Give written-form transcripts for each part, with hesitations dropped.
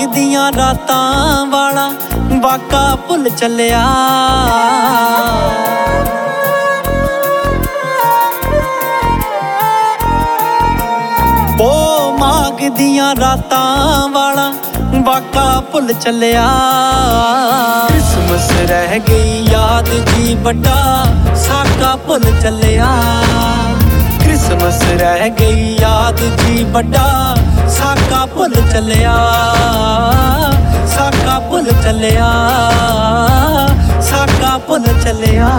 ਦੀਆਂ ਰਾਤਾਂ ਵਾਲਾ ਵਾਕਾ ਭੁੱਲ ਚੱਲਿਆ। ਉਹ ਮਾਘ ਦੀਆਂ ਰਾਤਾਂ ਵਾਲਾ ਵਾਕਾ ਭੁੱਲ ਚੱਲਿਆ। ਕ੍ਰਿਸਮਸ ਰਹਿ ਗਈ ਯਾਦ ਜੀ ਵੱਡਾ ਸਾਕਾ ਭੁੱਲ ਚੱਲਿਆ। ਕ੍ਰਿਸਮਸ ਰਹਿ ਗਈ ਯਾਦ ਜੀ ਵੱਡਾ ਸਾਕਾ ਭੁੱਲ ਚੱਲਿਆ। ਸਾਕਾ ਭੁੱਲ ਚੱਲਿਆ। ਸਾਕਾ ਭੁੱਲ ਚੱਲਿਆ।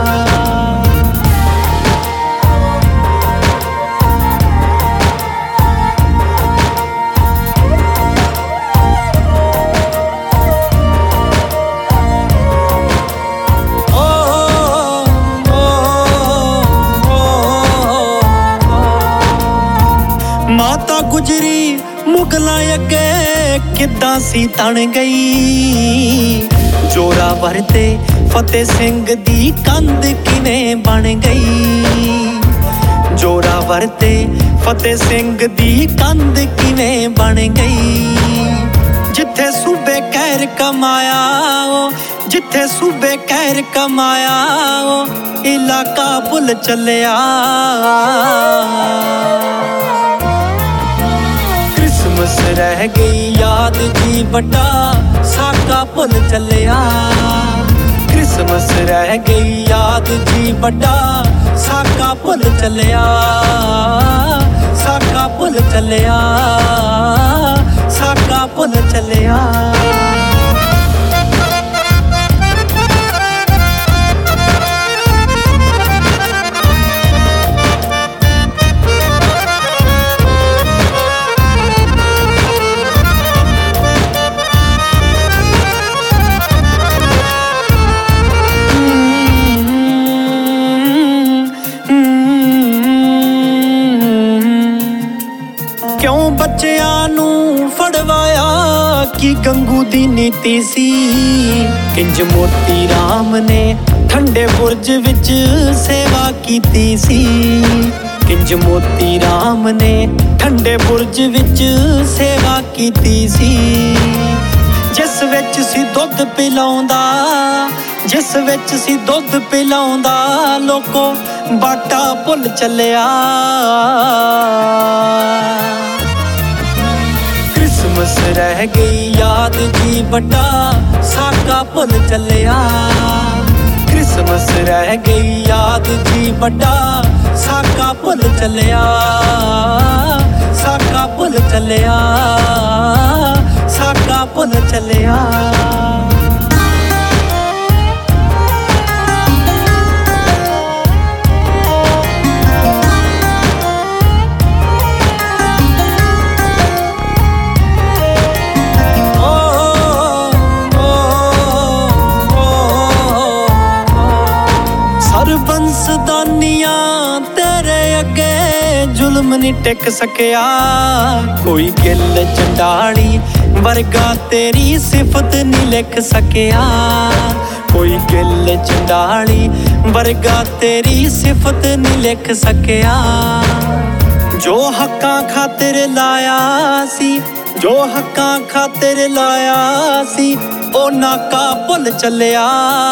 ਮਾਤਾ ਗੁਜਰੀ ਮੁਗਲਾਂ ਅੱਗੇ ਕਿੱਦਾਂ ਸੀ ਤਣ ਗਈ। ਜ਼ੋਰਾਵਰ ਤੇ ਫਤਿਹ ਸਿੰਘ ਦੀ ਕੰਧ ਕਿਵੇਂ ਬਣ ਗਈ। ਜ਼ੋਰਾਵਰ ਤੇ ਫਤਿਹ ਸਿੰਘ ਦੀ ਕੰਧ ਕਿਵੇਂ ਬਣ ਗਈ। ਜਿੱਥੇ ਸੂਬੇ ਕਹਿਰ ਕਮਾਇਆ ਉਹ, ਜਿੱਥੇ ਸੂਬੇ ਕਹਿਰ ਕਮਾਇਆ ਉਹ ਇਲਾਕਾ ਭੁੱਲ ਚੱਲਿਆ। ਕ੍ਰਿਸਮਸ ਰਹਿ ਗਈ ਯਾਦ ਜੀ ਵੱਡਾ ਸਾਕਾ ਭੁੱਲ ਚੱਲਿਆ। ਕ੍ਰਿਸਮਸ ਰਹਿ ਗਈ ਯਾਦ ਜੀ ਵੱਡਾ ਸਾਕਾ ਭੁੱਲ ਚੱਲਿਆ। ਸਾਕਾ ਭੁੱਲ ਚੱਲਿਆ। ਸਾਕਾ ਭੁੱਲ ਚੱਲਿਆ। ਕਿਉਂ ਬੱਚਿਆਂ ਨੂੰ ਫੜਵਾਇਆ ਕਿ ਗੰਗੂ ਦੀ ਨੀਤੀ ਸੀ। ਕਿੰਜ ਮੋਤੀ ਰਾਮ ਨੇ ਠੰਡੇ ਬੁਰਜ ਵਿੱਚ ਸੇਵਾ ਕੀਤੀ ਸੀ। ਕਿੰਜ ਮੋਤੀ ਰਾਮ ਨੇ ਠੰਡੇ ਬੁਰਜ ਵਿੱਚ ਸੇਵਾ ਕੀਤੀ ਸੀ। ਜਿਸ ਵਿੱਚ ਸੀ ਦੁੱਧ ਪਿਲਾਉਂਦਾ, ਜਿਸ ਵਿੱਚ ਸੀ ਦੁੱਧ ਪਿਲਾਉਂਦਾ ਲੋਕੋ ਬਾਟਾ ਭੁੱਲ ਚੱਲਿਆ। ਕ੍ਰਿਸਮਸ ਰਹਿ ਗਈ ਯਾਦ ਜੀ ਵੱਡਾ ਸਾਕਾ ਭੁੱਲ ਚੱਲਿਆ। ਕ੍ਰਿਸਮਸ ਰਹਿ ਗਈ ਯਾਦ ਜੀ ਵੱਡਾ ਸਾਕਾ ਭੁੱਲ ਚੱਲਿਆ। ਸਾਕਾ ਭੁੱਲ ਚੱਲਿਆ। ਸਾਕਾ ਭੁੱਲ ਚੱਲਿਆ। ਸਰਬੰਸਦਾਨੀਆਂ ਤੇਰੇ ਅੱਗੇ ਜ਼ੁਲਮ ਨਹੀਂ ਟਿਕ ਸਕਿਆ। ਕੋਈ ਗਿੱਲ ਚੰਡਾਲੀ ਵਰਗਾ ਤੇਰੀ ਸਿਫਤ ਨਹੀਂ ਲਿਖ ਸਕਿਆ। ਕੋਈ ਗਿੱਲ ਚੰਡਾਲੀ ਵਰਗਾ ਤੇਰੀ ਸਿਫਤ ਨਹੀਂ ਲਿਖ ਸਕਿਆ। ਜੋ ਹੱਕਾਂ ਖਾਤਰ ਲਾਇਆ ਸੀ, ਜੋ ਹੱਕਾਂ ਖਾਤਰ ਲਾਇਆ ਸੀ ਉਹ ਨਾਕਾ ਭੁੱਲ ਚੱਲਿਆ।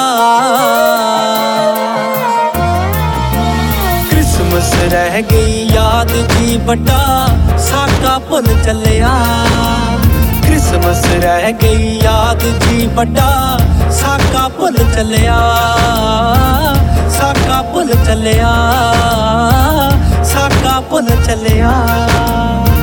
ਕ੍ਰਿਸਮਸ ਰਹਿ ਗਈ ਯਾਦ ਜੀ ਵੱਡਾ ਸਾਕਾ ਭੁੱਲ ਚੱਲਿਆ। ਕ੍ਰਿਸਮਸ ਰਹਿ ਗਈ ਯਾਦ ਜੀ ਵੱਡਾ ਸਾਕਾ ਭੁੱਲ ਚੱਲਿਆ। ਸਾਕਾ ਭੁੱਲ ਚੱਲਿਆ। ਸਾਕਾ ਭੁੱਲ ਚੱਲਿਆ।